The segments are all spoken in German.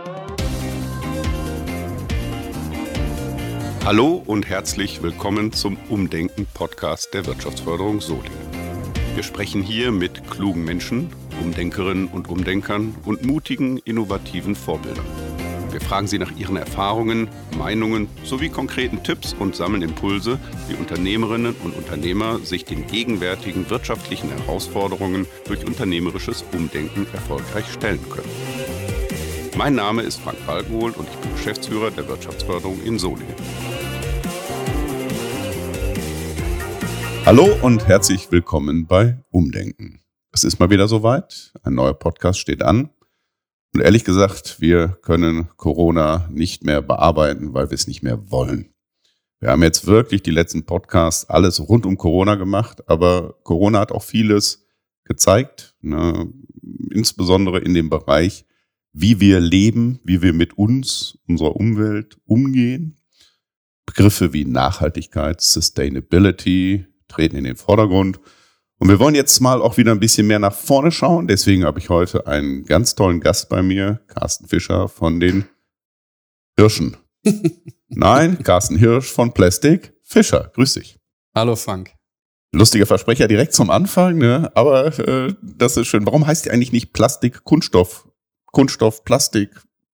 Hallo und herzlich willkommen zum Umdenken-Podcast der Wirtschaftsförderung Solingen. Wir sprechen hier mit klugen Menschen, Umdenkerinnen und Umdenkern und mutigen, innovativen Vorbildern. Wir fragen sie nach ihren Erfahrungen, Meinungen sowie konkreten Tipps und sammeln Impulse, wie Unternehmerinnen und Unternehmer sich den gegenwärtigen wirtschaftlichen Herausforderungen durch unternehmerisches Umdenken erfolgreich stellen können. Mein Name ist Frank Balkenhol und ich bin Geschäftsführer der Wirtschaftsförderung in Solingen. Hallo und herzlich willkommen bei Umdenken. Es ist mal wieder soweit, ein neuer Podcast steht an. Und ehrlich gesagt, wir können Corona nicht mehr bearbeiten, weil wir es nicht mehr wollen. Wir haben jetzt wirklich die letzten Podcasts alles rund um Corona gemacht, aber Corona hat auch vieles gezeigt, insbesondere in dem Bereich, wie wir leben, wie wir mit uns, unserer Umwelt umgehen. Begriffe wie Nachhaltigkeit, Sustainability treten in den Vordergrund. Und wir wollen jetzt mal auch wieder ein bisschen mehr nach vorne schauen. Deswegen habe ich heute einen ganz tollen Gast bei mir, Carsten Fischer von den Hirschen. Nein, Carsten Hirsch von Plastic Fischer. Grüß dich. Hallo Frank. Lustiger Versprecher direkt zum Anfang, ne? Aber das ist schön. Warum heißt die eigentlich nicht Plastik Kunststoff? Kunststoff, Plastik?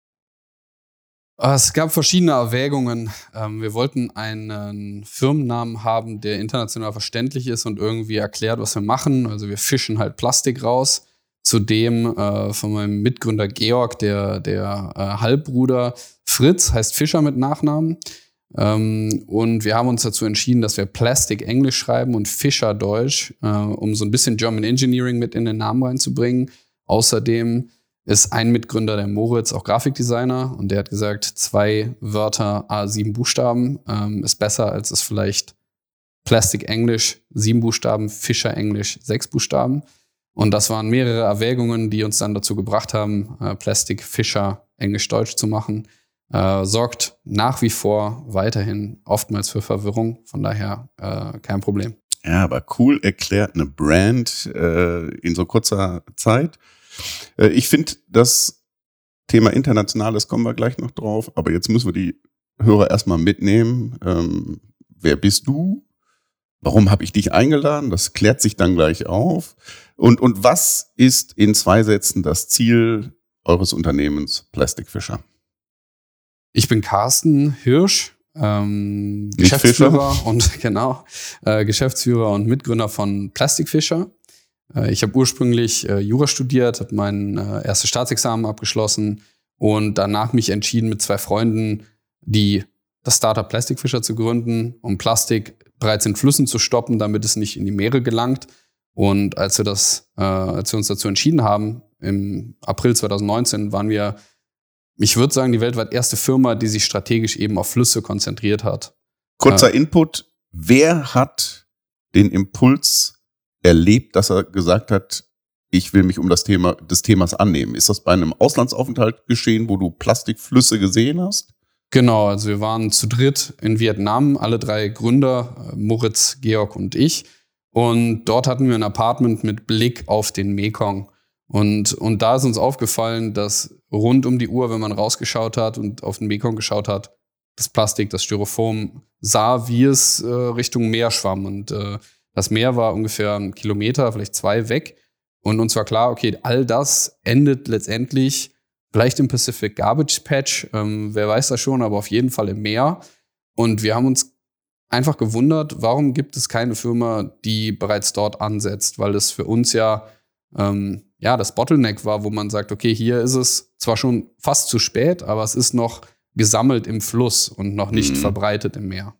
Es gab verschiedene Erwägungen. Wir wollten einen Firmennamen haben, der international verständlich ist und irgendwie erklärt, was wir machen. Also wir fischen halt Plastik raus. Zudem von meinem Mitgründer Georg, der Halbbruder Fritz, heißt Fischer mit Nachnamen. Und wir haben uns dazu entschieden, dass wir Plastic Englisch schreiben und Fischer Deutsch, um so ein bisschen German Engineering mit in den Namen reinzubringen. Außerdem ist ein Mitgründer, der Moritz, auch Grafikdesigner, und der hat gesagt, 2 Wörter, 7 Buchstaben, ist besser, als es vielleicht Plastic Englisch, 7 Buchstaben, Fischer Englisch, 6 Buchstaben. Und das waren mehrere Erwägungen, die uns dann dazu gebracht haben, Plastic Fischer Englisch-Deutsch zu machen. Sorgt nach wie vor weiterhin oftmals für Verwirrung, von daher kein Problem. Ja, aber cool erklärt, eine Brand in so kurzer Zeit. Ich finde, das Thema Internationales kommen wir gleich noch drauf, aber jetzt müssen wir die Hörer erstmal mitnehmen. Wer bist du? Warum habe ich dich eingeladen? Das klärt sich dann gleich auf. Und was ist in 2 Sätzen das Ziel eures Unternehmens Plastic Fischer? Ich bin Carsten Hirsch, Geschäftsführer und Mitgründer von Plastic Fischer. Ich habe ursprünglich Jura studiert, habe mein erstes Staatsexamen abgeschlossen und danach mich entschieden, mit 2 Freunden das Startup Plastic Fischer zu gründen, um Plastik bereits in Flüssen zu stoppen, damit es nicht in die Meere gelangt. Und als wir uns dazu entschieden haben, im April 2019, waren wir, ich würde sagen, die weltweit erste Firma, die sich strategisch eben auf Flüsse konzentriert hat. Kurzer Input, wer hat den Impuls erlebt, dass er gesagt hat, ich will mich des Themas annehmen? Ist das bei einem Auslandsaufenthalt geschehen, wo du Plastikflüsse gesehen hast? Genau, also wir waren zu dritt in Vietnam, alle 3 Gründer, Moritz, Georg und ich. Und dort hatten wir ein Apartment mit Blick auf den Mekong. Und da ist uns aufgefallen, dass rund um die Uhr, wenn man rausgeschaut hat und auf den Mekong geschaut hat, das Plastik, das Styrofoam sah, wie es Richtung Meer schwamm. Und das Meer war ungefähr 1 Kilometer, vielleicht 2 weg. Und uns war klar, okay, all das endet letztendlich vielleicht im Pacific Garbage Patch. Wer weiß das schon, aber auf jeden Fall im Meer. Und wir haben uns einfach gewundert, warum gibt es keine Firma, die bereits dort ansetzt? Weil es für uns ja das Bottleneck war, wo man sagt, okay, hier ist es zwar schon fast zu spät, aber es ist noch gesammelt im Fluss und noch nicht verbreitet im Meer.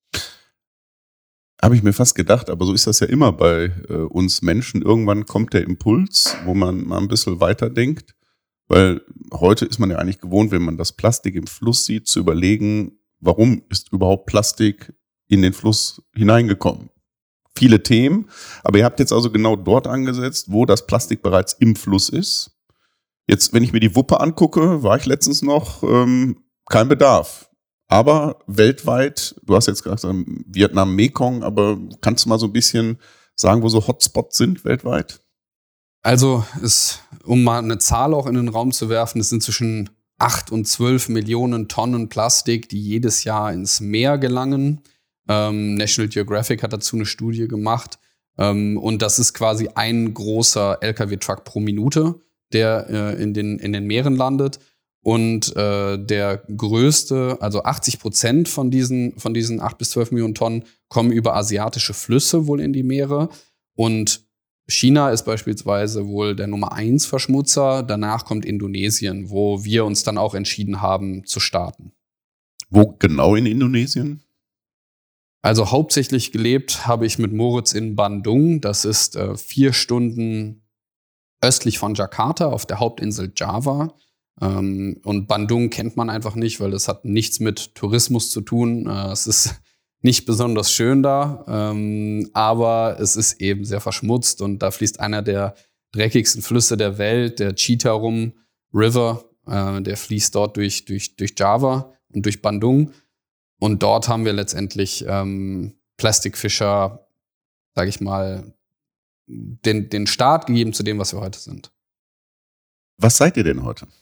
Habe ich mir fast gedacht, aber so ist das ja immer bei uns Menschen. Irgendwann kommt der Impuls, wo man mal ein bisschen weiterdenkt, weil heute ist man ja eigentlich gewohnt, wenn man das Plastik im Fluss sieht, zu überlegen, warum ist überhaupt Plastik in den Fluss hineingekommen? Viele Themen, aber ihr habt jetzt also genau dort angesetzt, wo das Plastik bereits im Fluss ist. Jetzt, wenn ich mir die Wupper angucke, war ich letztens noch, kein Bedarf. Aber weltweit, du hast jetzt gesagt, Vietnam, Mekong, aber kannst du mal so ein bisschen sagen, wo so Hotspots sind weltweit? Also, um mal eine Zahl auch in den Raum zu werfen, es sind zwischen 8 und 12 Millionen Tonnen Plastik, die jedes Jahr ins Meer gelangen. National Geographic hat dazu eine Studie gemacht. Und das ist quasi ein großer LKW-Truck pro Minute, der in den Meeren landet. Und der größte, also 80% von diesen 8 bis 12 Millionen Tonnen kommen über asiatische Flüsse wohl in die Meere. Und China ist beispielsweise wohl der Nummer 1 Verschmutzer. Danach kommt Indonesien, wo wir uns dann auch entschieden haben zu starten. Wo genau in Indonesien? Also hauptsächlich gelebt habe ich mit Moritz in Bandung. Das ist 4 Stunden östlich von Jakarta auf der Hauptinsel Java. Und Bandung kennt man einfach nicht, weil das hat nichts mit Tourismus zu tun. Es ist nicht besonders schön da, aber es ist eben sehr verschmutzt und da fließt einer der dreckigsten Flüsse der Welt, der Citarum River, der fließt dort durch Java und durch Bandung. Und dort haben wir letztendlich Plastikfischer, sage ich mal, den Start gegeben zu dem, was wir heute sind. Was seid ihr denn heute?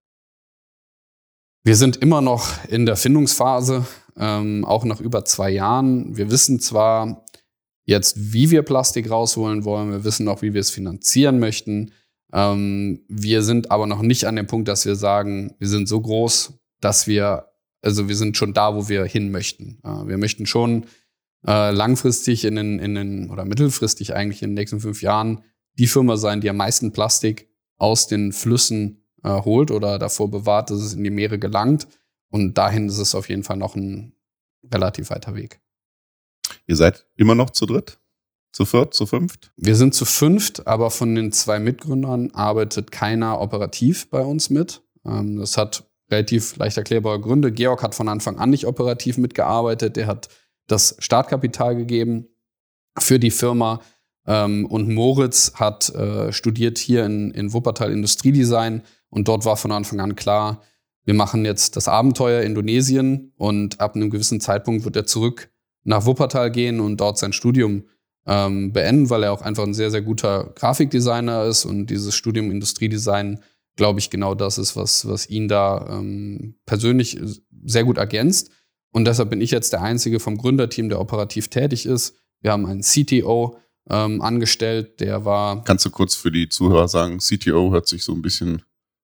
Wir sind immer noch in der Findungsphase, auch nach über 2 Jahren. Wir wissen zwar jetzt, wie wir Plastik rausholen wollen, wir wissen auch, wie wir es finanzieren möchten. Wir sind aber noch nicht an dem Punkt, dass wir sagen, wir sind so groß, dass wir sind schon da, wo wir hin möchten. Wir möchten schon langfristig oder mittelfristig eigentlich in den nächsten 5 Jahren die Firma sein, die am meisten Plastik aus den Flüssen holt oder davor bewahrt, dass es in die Meere gelangt. Und dahin ist es auf jeden Fall noch ein relativ weiter Weg. Ihr seid immer noch zu dritt? Zu viert? Zu fünft? Wir sind zu 5, aber von den 2 Mitgründern arbeitet keiner operativ bei uns mit. Das hat relativ leicht erklärbare Gründe. Georg hat von Anfang an nicht operativ mitgearbeitet. Der hat das Startkapital gegeben für die Firma. Und Moritz hat studiert hier in Wuppertal Industriedesign. Und dort war von Anfang an klar, wir machen jetzt das Abenteuer Indonesien und ab einem gewissen Zeitpunkt wird er zurück nach Wuppertal gehen und dort sein Studium beenden, weil er auch einfach ein sehr, sehr guter Grafikdesigner ist und dieses Studium Industriedesign, glaube ich, genau das ist, was ihn da persönlich sehr gut ergänzt. Und deshalb bin ich jetzt der Einzige vom Gründerteam, der operativ tätig ist. Wir haben einen CTO angestellt, der war... Kannst du kurz für die Zuhörer sagen, CTO hört sich so ein bisschen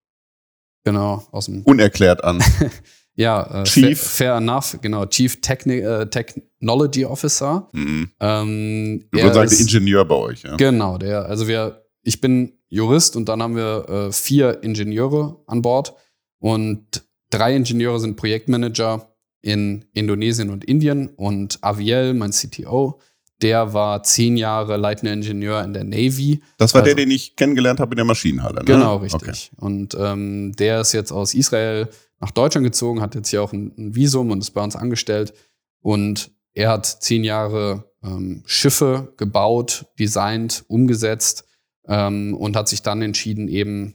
aus dem unerklärt an. Ja, Chief. Fair enough, genau, Chief Technology Officer. Mhm. Du würdest sagen, der Ingenieur bei euch, ja? Genau, ich bin Jurist und dann haben wir 4 Ingenieure an Bord und 3 Ingenieure sind Projektmanager in Indonesien und Indien und Aviel, mein CTO, der war 10 Jahre leitender Ingenieur in der Navy. Das war der, den ich kennengelernt habe in der Maschinenhalle, ne? Genau, richtig. Okay. Und der ist jetzt aus Israel nach Deutschland gezogen, hat jetzt hier auch ein Visum und ist bei uns angestellt. Und er hat 10 Jahre Schiffe gebaut, designt, umgesetzt und hat sich dann entschieden,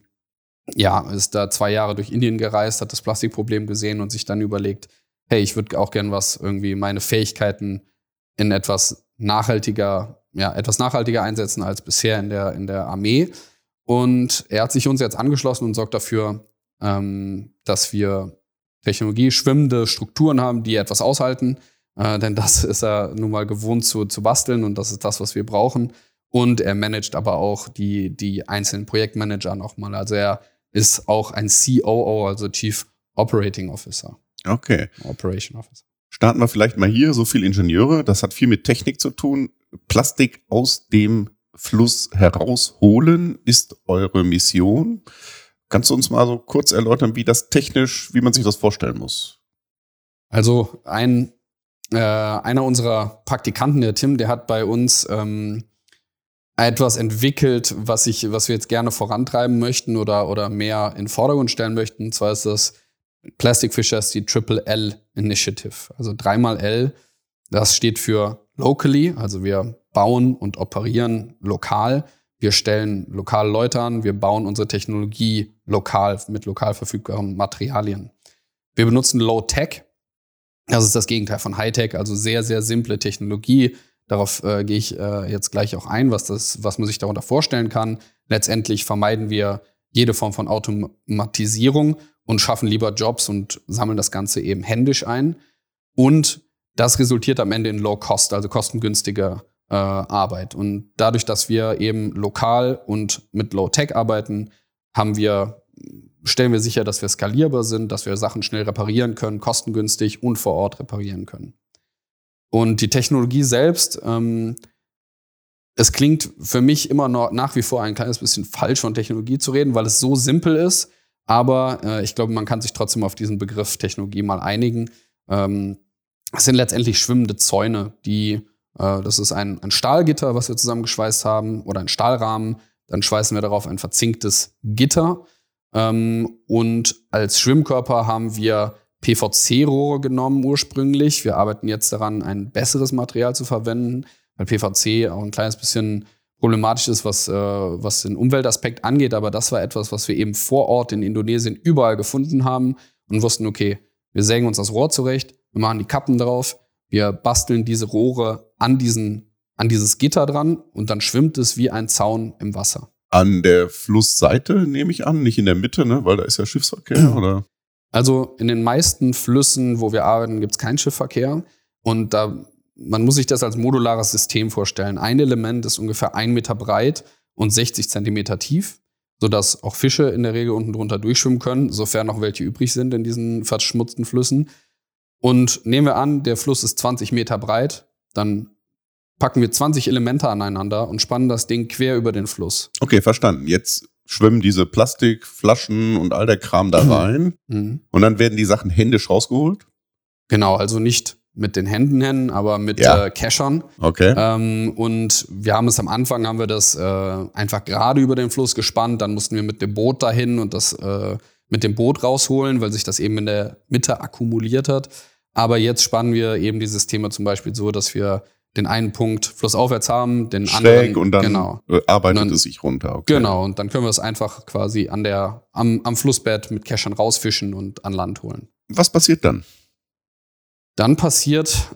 ist da 2 Jahre durch Indien gereist, hat das Plastikproblem gesehen und sich dann überlegt, hey, ich würde auch gern meine Fähigkeiten in etwas nachhaltiger einsetzen als bisher in der Armee. Und er hat sich uns jetzt angeschlossen und sorgt dafür, dass wir schwimmende Strukturen haben, die etwas aushalten. Denn das ist er nun mal gewohnt zu basteln und das ist das, was wir brauchen. Und er managt aber auch die einzelnen Projektmanager nochmal. Also er ist auch ein COO, also Chief Operating Officer. Okay. Operation Officer. Starten wir vielleicht mal hier. So viel Ingenieure, das hat viel mit Technik zu tun. Plastik aus dem Fluss herausholen ist eure Mission. Kannst du uns mal so kurz erläutern, wie man sich das vorstellen muss? Also einer unserer Praktikanten, der Tim, der hat bei uns etwas entwickelt, was wir jetzt gerne vorantreiben möchten oder mehr in den Vordergrund stellen möchten. Und zwar ist das Plastic Fishers, die Triple L Initiative. Also 3x L, das steht für locally, also wir bauen und operieren lokal. Wir stellen lokale Leute an, wir bauen unsere Technologie lokal mit lokal verfügbaren Materialien. Wir benutzen Low Tech, das ist das Gegenteil von High Tech, also sehr, sehr simple Technologie. Darauf gehe ich jetzt gleich auch ein, was man sich darunter vorstellen kann. Letztendlich vermeiden wir jede Form von Automatisierung und schaffen lieber Jobs und sammeln das Ganze eben händisch ein. Und das resultiert am Ende in Low Cost, also kostengünstige Arbeit. Und dadurch, dass wir eben lokal und mit Low Tech arbeiten, stellen wir sicher, dass wir skalierbar sind, dass wir Sachen schnell reparieren können, kostengünstig und vor Ort reparieren können. Und die Technologie selbst, es klingt für mich immer noch nach wie vor ein kleines bisschen falsch, von Technologie zu reden, weil es so simpel ist. Aber ich glaube, man kann sich trotzdem auf diesen Begriff Technologie mal einigen. Es sind letztendlich schwimmende Zäune, das ist ein Stahlgitter, was wir zusammengeschweißt haben, oder ein Stahlrahmen. Dann schweißen wir darauf ein verzinktes Gitter. Und als Schwimmkörper haben wir PVC-Rohre genommen ursprünglich. Wir arbeiten jetzt daran, ein besseres Material zu verwenden, weil PVC auch ein kleines bisschen problematisch ist, was den Umweltaspekt angeht. Aber das war etwas, was wir eben vor Ort in Indonesien überall gefunden haben und wussten, okay, wir sägen uns das Rohr zurecht, wir machen die Kappen drauf, wir basteln diese Rohre an dieses Gitter dran und dann schwimmt es wie ein Zaun im Wasser. An der Flussseite nehme ich an, nicht in der Mitte, ne? Weil da ist ja Schiffsverkehr, oder? Also in den meisten Flüssen, wo wir arbeiten, gibt es keinen Schiffsverkehr. Und man muss sich das als modulares System vorstellen. Ein Element ist ungefähr 1 Meter breit und 60 Zentimeter tief, sodass auch Fische in der Regel unten drunter durchschwimmen können, sofern noch welche übrig sind in diesen verschmutzten Flüssen. Und nehmen wir an, der Fluss ist 20 Meter breit, dann packen wir 20 Elemente aneinander und spannen das Ding quer über den Fluss. Okay, verstanden. Jetzt schwimmen diese Plastikflaschen und all der Kram da rein und dann werden die Sachen händisch rausgeholt? Genau, also nicht mit den Händen, aber mit Keschern. Okay. Und wir haben es am Anfang, haben wir das einfach gerade über den Fluss gespannt, dann mussten wir mit dem Boot dahin und das mit dem Boot rausholen, weil sich das eben in der Mitte akkumuliert hat. Aber jetzt spannen wir eben die Systeme zum Beispiel so, dass wir den einen Punkt flussaufwärts haben, den schräg anderen, und dann arbeitet es sich runter. Okay. Genau, und dann können wir es einfach quasi am Flussbett mit Keschern rausfischen und an Land holen. Was passiert dann? Dann passiert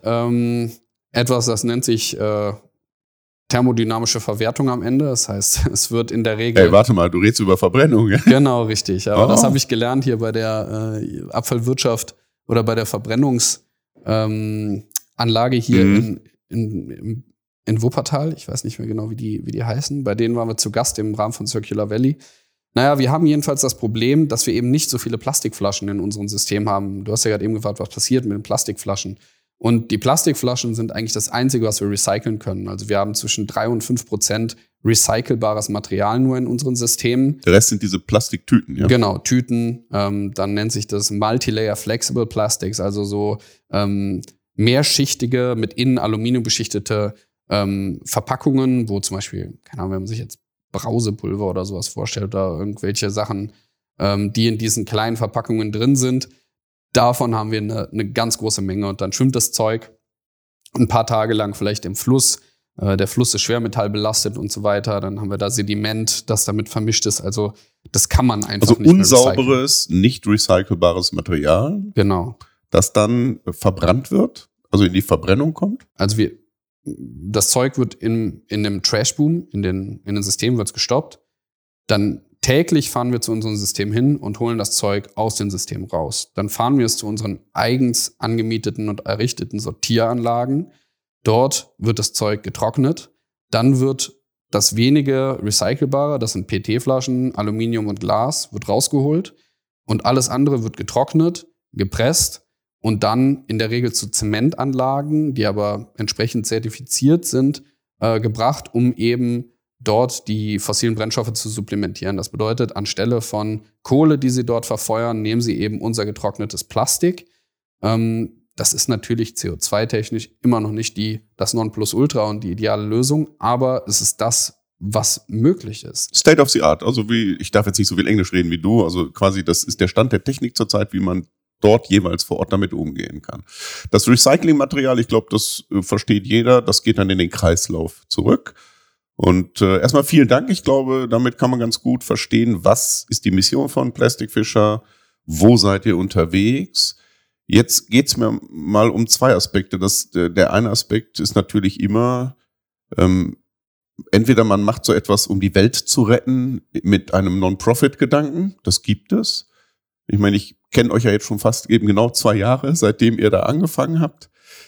etwas, das nennt sich thermodynamische Verwertung am Ende. Das heißt, es wird in der Regel... Hey, warte mal, du redest über Verbrennung. Ja? Genau, richtig. Aber das habe ich gelernt hier bei der Abfallwirtschaft oder bei der Verbrennungsanlage hier in Wuppertal. Ich weiß nicht mehr genau, wie die heißen. Bei denen waren wir zu Gast im Rahmen von Circular Valley. Naja, wir haben jedenfalls das Problem, dass wir eben nicht so viele Plastikflaschen in unserem System haben. Du hast ja gerade eben gefragt, was passiert mit den Plastikflaschen. Und die Plastikflaschen sind eigentlich das Einzige, was wir recyceln können. Also wir haben zwischen 3 und 5% recycelbares Material nur in unseren Systemen. Der Rest sind diese Plastiktüten, ja? Genau, Tüten. Dann nennt sich das Multilayer Flexible Plastics, also so mehrschichtige, mit innen Aluminium beschichtete Verpackungen, wo zum Beispiel, keine Ahnung, wenn man sich jetzt Brausepulver oder sowas vorstellt oder irgendwelche Sachen, die in diesen kleinen Verpackungen drin sind. Davon haben wir eine ganz große Menge und dann schwimmt das Zeug ein paar Tage lang vielleicht im Fluss. Der Fluss ist schwermetallbelastet und so weiter. Dann haben wir da Sediment, das damit vermischt ist. Also das kann man einfach nicht mehr recyceln. Also unsauberes, nicht recycelbares Material, genau, das dann verbrannt wird, also in die Verbrennung kommt? Also das Zeug wird in einem Trashboom, in den Systemen wird es gestoppt. Dann täglich fahren wir zu unserem System hin und holen das Zeug aus dem System raus. Dann fahren wir es zu unseren eigens angemieteten und errichteten Sortieranlagen. Dort wird das Zeug getrocknet. Dann wird das wenige Recycelbare, das sind PET-Flaschen, Aluminium und Glas, wird rausgeholt. Und alles andere wird getrocknet, gepresst und dann in der Regel zu Zementanlagen, die aber entsprechend zertifiziert sind, gebracht, um eben dort die fossilen Brennstoffe zu supplementieren. Das bedeutet, anstelle von Kohle, die sie dort verfeuern, nehmen sie eben unser getrocknetes Plastik. Das ist natürlich CO2-technisch immer noch nicht das Nonplusultra und die ideale Lösung, aber es ist das, was möglich ist. State of the art, also ich darf jetzt nicht so viel Englisch reden wie du, also quasi das ist der Stand der Technik zurzeit, wie man dort jeweils vor Ort damit umgehen kann. Das Recyclingmaterial, ich glaube, das versteht jeder, das geht dann in den Kreislauf zurück. Und erstmal vielen Dank. Ich glaube, damit kann man ganz gut verstehen, was ist die Mission von Plastic Fisher, wo seid ihr unterwegs. Jetzt geht's mir mal um 2 Aspekte. Der eine Aspekt ist natürlich immer, entweder man macht so etwas, um die Welt zu retten, mit einem Non-Profit-Gedanken, das gibt es. Ich meine, ich kenne euch ja jetzt schon fast eben genau 2 Jahre, seitdem ihr da angefangen habt.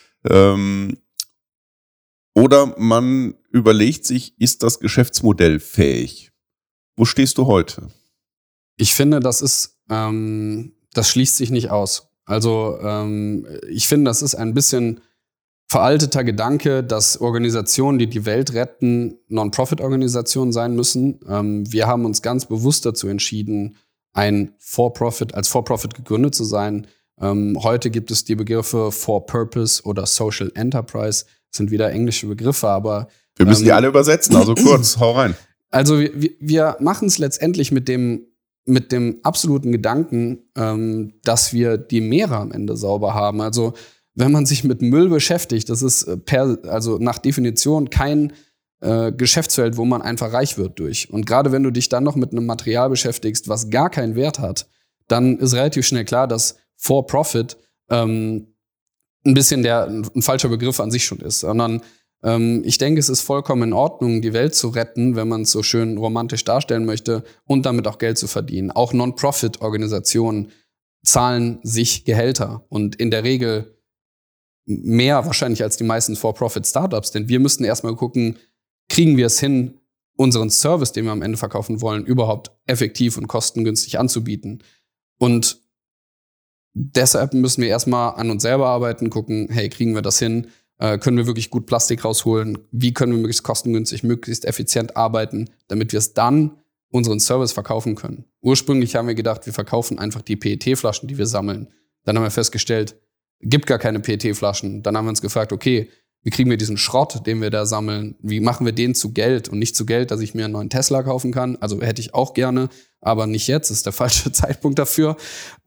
Oder man überlegt sich, ist das Geschäftsmodell fähig? Wo stehst du heute? Ich finde, das schließt sich nicht aus. Also ich finde, das ist ein bisschen veralteter Gedanke, dass Organisationen, die die Welt retten, Non-Profit-Organisationen sein müssen. Wir haben uns ganz bewusst dazu entschieden, als For-Profit gegründet zu sein. Heute gibt es die Begriffe For-Purpose oder Social Enterprise. Das sind wieder englische Begriffe, aber wir müssen die alle übersetzen, also kurz, hau rein. Also wir machen es letztendlich mit dem absoluten Gedanken, dass wir die Meere am Ende sauber haben. Also wenn man sich mit Müll beschäftigt, das ist also nach Definition kein Geschäftsfeld, wo man einfach reich wird durch. Und gerade wenn du dich dann noch mit einem Material beschäftigst, was gar keinen Wert hat, dann ist relativ schnell klar, dass For-Profit ein bisschen ein falscher Begriff an sich schon ist. Sondern ich denke, es ist vollkommen in Ordnung, die Welt zu retten, wenn man es so schön romantisch darstellen möchte und damit auch Geld zu verdienen. Auch Non-Profit-Organisationen zahlen sich Gehälter und in der Regel mehr wahrscheinlich als die meisten For-Profit-Startups, denn wir müssten erstmal gucken, kriegen wir es hin, unseren Service, den wir am Ende verkaufen wollen, überhaupt effektiv und kostengünstig anzubieten. Und deshalb müssen wir erstmal an uns selber arbeiten, gucken, hey, kriegen wir das hin? Können wir wirklich gut Plastik rausholen? Wie können wir möglichst kostengünstig, möglichst effizient arbeiten, damit wir es dann unseren Service verkaufen können? Ursprünglich haben wir gedacht, wir verkaufen einfach die PET-Flaschen, die wir sammeln. Dann haben wir festgestellt, gibt gar keine PET-Flaschen. Dann haben wir uns gefragt, okay, wie kriegen wir diesen Schrott, den wir da sammeln, wie machen wir den zu Geld und nicht zu Geld, dass ich mir einen neuen Tesla kaufen kann? Also hätte ich auch gerne, aber nicht jetzt, ist der falsche Zeitpunkt dafür.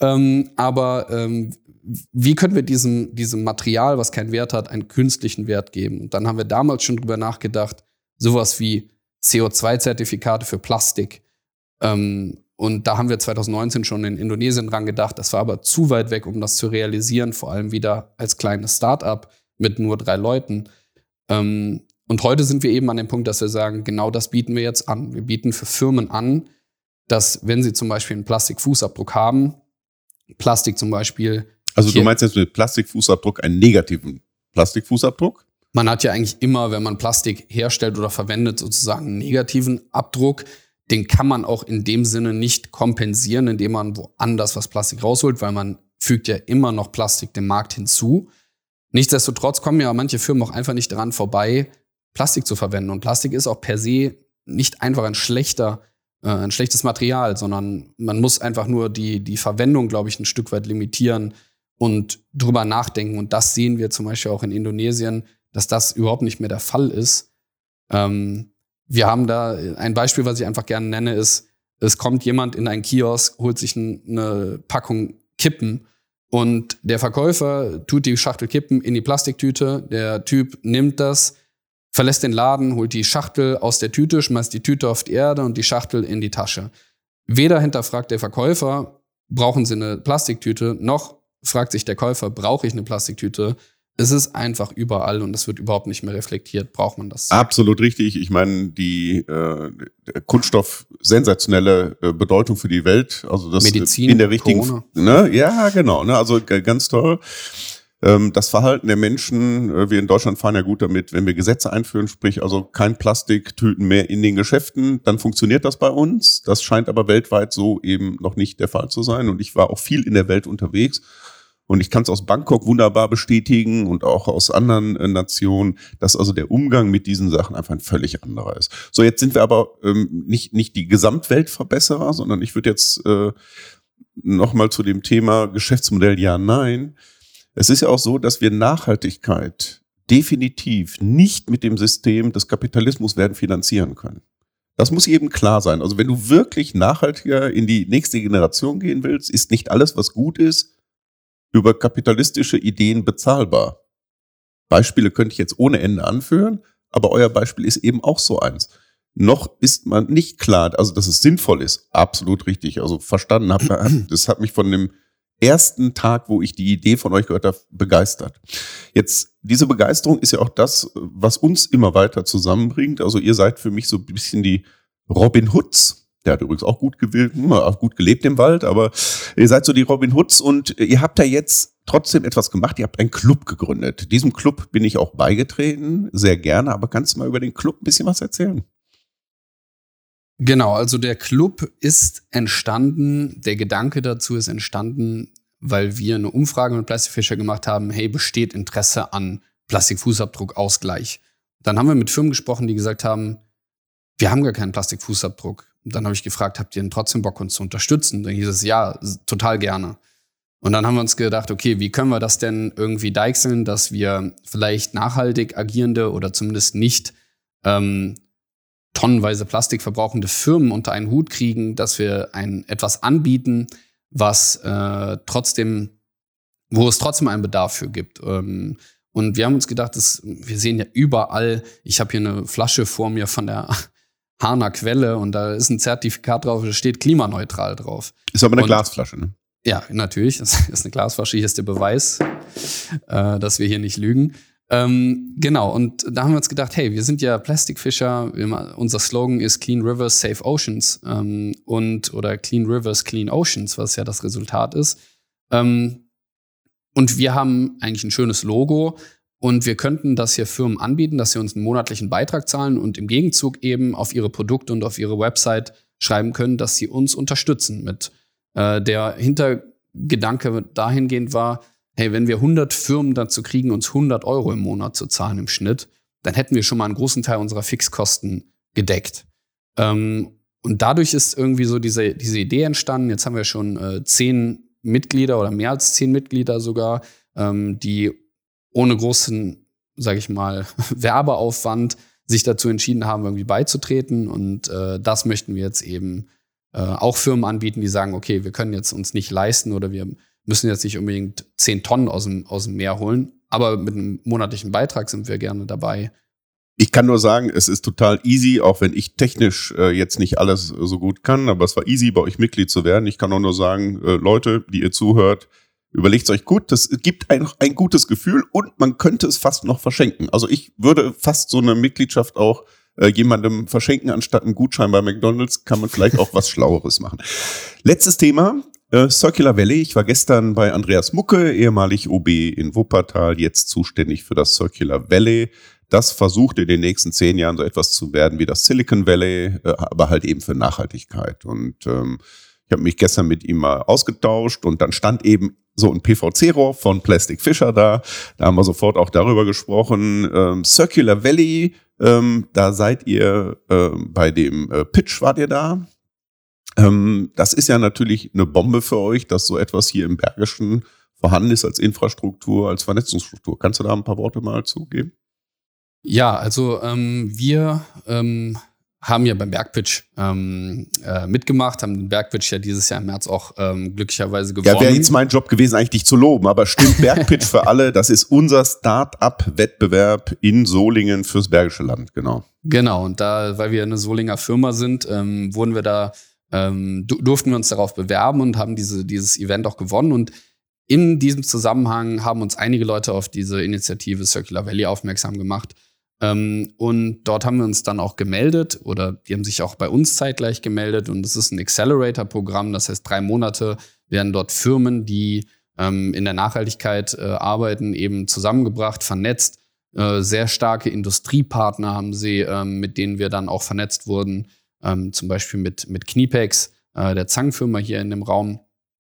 Wie können wir diesem Material, was keinen Wert hat, einen künstlichen Wert geben? Und dann haben wir damals schon drüber nachgedacht, sowas wie CO2-Zertifikate für Plastik. Und da haben wir 2019 schon in Indonesien dran gedacht. Das war aber zu weit weg, um das zu realisieren, vor allem wieder als kleines Start-up mit nur 3 Leuten. Und heute sind wir eben an dem Punkt, dass wir sagen, genau das bieten wir jetzt an. Wir bieten für Firmen an, dass, wenn sie zum Beispiel einen Plastikfußabdruck haben, Plastik zum Beispiel. Also du meinst jetzt mit Plastikfußabdruck einen negativen Plastikfußabdruck? Man hat ja eigentlich immer, wenn man Plastik herstellt oder verwendet, sozusagen einen negativen Abdruck. Den kann man auch in dem Sinne nicht kompensieren, indem man woanders was Plastik rausholt, weil man fügt ja immer noch Plastik dem Markt hinzu. Nichtsdestotrotz kommen ja manche Firmen auch einfach nicht daran vorbei, Plastik zu verwenden. Und Plastik ist auch per se nicht einfach ein schlechtes Material, sondern man muss einfach nur die Verwendung, glaube ich, ein Stück weit limitieren und drüber nachdenken. Und das sehen wir zum Beispiel auch in Indonesien, dass das überhaupt nicht mehr der Fall ist. Wir haben da ein Beispiel, was ich einfach gerne nenne, ist, es kommt jemand in einen Kiosk, holt sich eine Packung Kippen und der Verkäufer tut die Schachtel Kippen in die Plastiktüte. Der Typ nimmt das, verlässt den Laden, holt die Schachtel aus der Tüte, schmeißt die Tüte auf die Erde und die Schachtel in die Tasche. Weder hinterfragt der Verkäufer, brauchen Sie eine Plastiktüte, noch fragt sich der Käufer, brauche ich eine Plastiktüte? Es ist einfach überall und es wird überhaupt nicht mehr reflektiert. Braucht man das? Absolut richtig. Ich meine, die Kunststoff sensationelle Bedeutung für die Welt. Also das Medizin, in der richtigen, ne? Ja, genau. Ne? Also ganz toll. Das Verhalten der Menschen, wir in Deutschland fahren ja gut damit, wenn wir Gesetze einführen, sprich also kein Plastiktüten mehr in den Geschäften, dann funktioniert das bei uns. Das scheint aber weltweit so eben noch nicht der Fall zu sein. Und ich war auch viel in der Welt unterwegs. Und ich kann es aus Bangkok wunderbar bestätigen und auch aus anderen Nationen, dass also der Umgang mit diesen Sachen einfach ein völlig anderer ist. So, jetzt sind wir aber nicht die Gesamtweltverbesserer, sondern ich würde jetzt nochmal zu dem Thema Geschäftsmodell ja, nein. Es ist ja auch so, dass wir Nachhaltigkeit definitiv nicht mit dem System des Kapitalismus werden finanzieren können. Das muss eben klar sein. Also wenn du wirklich nachhaltiger in die nächste Generation gehen willst, ist nicht alles, was gut ist, über kapitalistische Ideen bezahlbar. Beispiele könnte ich jetzt ohne Ende anführen, aber euer Beispiel ist eben auch so eins. Noch ist man nicht klar, also dass es sinnvoll ist, absolut richtig. Also verstanden habe, das hat mich von dem ersten Tag, wo ich die Idee von euch gehört habe, begeistert. Jetzt, diese Begeisterung ist ja auch das, was uns immer weiter zusammenbringt. Also ihr seid für mich so ein bisschen die Robin Hoods Der hat übrigens auch gut gelebt im Wald, aber ihr seid so die Robin Hoods und ihr habt da jetzt trotzdem etwas gemacht. Ihr habt einen Club gegründet. Diesem Club bin ich auch beigetreten, sehr gerne. Aber kannst du mal über den Club ein bisschen was erzählen? Genau, also der Club ist entstanden, der Gedanke dazu ist entstanden, weil wir eine Umfrage mit Plastic Fisher gemacht haben, hey, besteht Interesse an Plastikfußabdruckausgleich? Dann haben wir mit Firmen gesprochen, die gesagt haben, wir haben gar keinen Plastikfußabdruck. Und dann habe ich gefragt, habt ihr denn trotzdem Bock, uns zu unterstützen? Dann hieß es, ja, total gerne. Und dann haben wir uns gedacht, okay, wie können wir das denn irgendwie deichseln, dass wir vielleicht nachhaltig agierende oder zumindest nicht tonnenweise Plastik verbrauchende Firmen unter einen Hut kriegen, dass wir etwas anbieten, wo es trotzdem einen Bedarf für gibt. Und wir haben uns gedacht, wir sehen ja überall, ich habe hier eine Flasche vor mir von der Hahner Quelle und da ist ein Zertifikat drauf, da steht klimaneutral drauf. Ist aber eine Glasflasche, ne? Ja, natürlich, das ist eine Glasflasche, hier ist der Beweis, dass wir hier nicht lügen. Genau, und da haben wir uns gedacht, hey, wir sind ja Plastic Fisher, unser Slogan ist Clean Rivers, Safe Oceans oder Clean Rivers, Clean Oceans, was ja das Resultat ist. Und wir haben eigentlich ein schönes Logo und wir könnten das hier Firmen anbieten, dass sie uns einen monatlichen Beitrag zahlen und im Gegenzug eben auf ihre Produkte und auf ihre Website schreiben können, dass sie uns unterstützen mit der Hintergedanke dahingehend war, hey, wenn wir 100 Firmen dazu kriegen, uns 100 € im Monat zu zahlen im Schnitt, dann hätten wir schon mal einen großen Teil unserer Fixkosten gedeckt. Und dadurch ist irgendwie so diese Idee entstanden. Jetzt haben wir schon 10 Mitglieder oder mehr als 10 Mitglieder sogar, die ohne großen, sage ich mal, Werbeaufwand sich dazu entschieden haben, irgendwie beizutreten. Und das möchten wir jetzt eben auch Firmen anbieten, die sagen, okay, wir können jetzt uns nicht leisten oder wir müssen jetzt nicht unbedingt 10 Tonnen aus dem Meer holen, aber mit einem monatlichen Beitrag sind wir gerne dabei. Ich kann nur sagen, es ist total easy, auch wenn ich technisch jetzt nicht alles so gut kann, aber es war easy, bei euch Mitglied zu werden. Ich kann auch nur sagen, Leute, die ihr zuhört, überlegt es euch gut, das gibt ein gutes Gefühl und man könnte es fast noch verschenken. Also ich würde fast so eine Mitgliedschaft auch jemandem verschenken, anstatt einen Gutschein bei McDonald's, kann man vielleicht auch was Schlaueres machen. Letztes Thema, Circular Valley. Ich war gestern bei Andreas Mucke, ehemalig OB in Wuppertal, jetzt zuständig für das Circular Valley. Das versucht in den nächsten 10 Jahren so etwas zu werden wie das Silicon Valley, aber halt eben für Nachhaltigkeit. Und ich habe mich gestern mit ihm mal ausgetauscht und dann stand eben so ein PVC-Rohr von Plastic Fisher da. Da haben wir sofort auch darüber gesprochen. Circular Valley, da seid ihr bei dem Pitch, wart ihr da? Das ist ja natürlich eine Bombe für euch, dass so etwas hier im Bergischen vorhanden ist als Infrastruktur, als Vernetzungsstruktur. Kannst du da ein paar Worte mal zugeben? Ja, also wir haben ja beim Bergpitch mitgemacht, haben den Bergpitch ja dieses Jahr im März auch glücklicherweise gewonnen. Ja, wäre jetzt mein Job gewesen, eigentlich dich zu loben, aber stimmt, Bergpitch für alle, das ist unser Start-up-Wettbewerb in Solingen fürs Bergische Land, genau. Genau, und da, weil wir eine Solinger Firma sind, wurden wir da durften wir uns darauf bewerben und haben dieses Event auch gewonnen. Und in diesem Zusammenhang haben uns einige Leute auf diese Initiative Circular Valley aufmerksam gemacht. Und dort haben wir uns dann auch gemeldet oder die haben sich auch bei uns zeitgleich gemeldet. Und es ist ein Accelerator-Programm, das heißt 3 Monate werden dort Firmen, die in der Nachhaltigkeit arbeiten, eben zusammengebracht, vernetzt. Sehr starke Industriepartner haben sie, mit denen wir dann auch vernetzt wurden. Zum Beispiel mit Knipex, der Zangenfirma hier in dem Raum.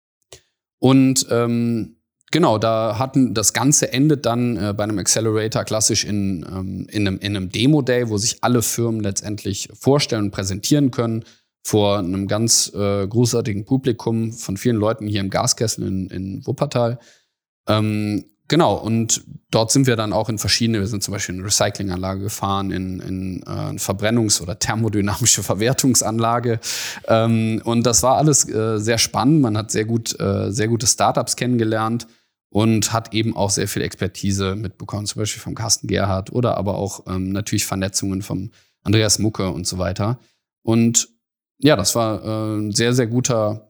Und genau, das Ganze endet dann bei einem Accelerator klassisch in einem Demo-Day, wo sich alle Firmen letztendlich vorstellen und präsentieren können vor einem ganz großartigen Publikum von vielen Leuten hier im Gaskessel in Wuppertal. Genau, und dort sind wir dann auch wir sind zum Beispiel in eine Recyclinganlage gefahren, in eine Verbrennungs- oder thermodynamische Verwertungsanlage. Und das war alles sehr spannend. Man hat sehr gute Startups kennengelernt und hat eben auch sehr viel Expertise mitbekommen, zum Beispiel vom Carsten Gerhardt oder aber auch natürlich Vernetzungen vom Andreas Mucke und so weiter. Und ja, das war ein sehr, sehr gutes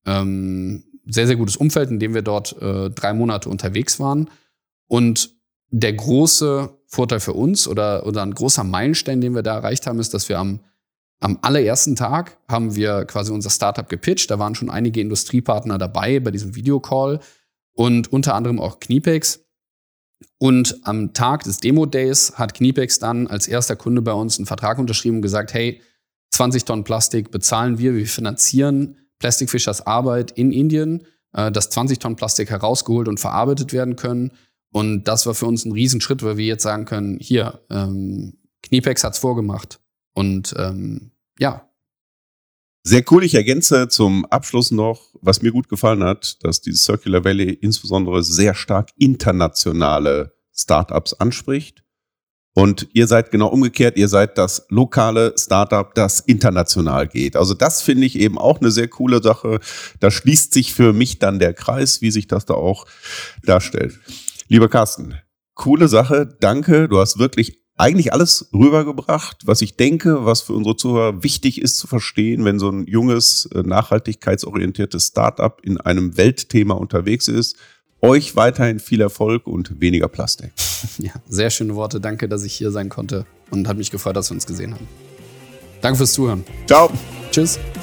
Umfeld, in dem wir dort 3 Monate unterwegs waren. Und der große Vorteil für uns oder ein großer Meilenstein, den wir da erreicht haben, ist, dass wir am Am allerersten Tag haben wir quasi unser Startup gepitcht. Da waren schon einige Industriepartner dabei bei diesem Videocall und unter anderem auch Knipex. Und am Tag des Demo-Days hat Knipex dann als erster Kunde bei uns einen Vertrag unterschrieben und gesagt, hey, 20 Tonnen Plastik bezahlen wir finanzieren Plastic Fishers Arbeit in Indien, dass 20 Tonnen Plastik herausgeholt und verarbeitet werden können. Und das war für uns ein Riesenschritt, weil wir jetzt sagen können, hier, Knipex hat's vorgemacht. Und ja. Sehr cool. Ich ergänze zum Abschluss noch, was mir gut gefallen hat, dass dieses Circular Valley insbesondere sehr stark internationale Startups anspricht. Und ihr seid genau umgekehrt, ihr seid das lokale Startup, das international geht. Also das finde ich eben auch eine sehr coole Sache. Da schließt sich für mich dann der Kreis, wie sich das da auch darstellt. Lieber Carsten, coole Sache, danke. Du hast wirklich eigentlich alles rübergebracht, was ich denke, was für unsere Zuhörer wichtig ist zu verstehen, wenn so ein junges, nachhaltigkeitsorientiertes Startup in einem Weltthema unterwegs ist. Euch weiterhin viel Erfolg und weniger Plastik. Ja, sehr schöne Worte. Danke, dass ich hier sein konnte und hat mich gefreut, dass wir uns gesehen haben. Danke fürs Zuhören. Ciao. Tschüss.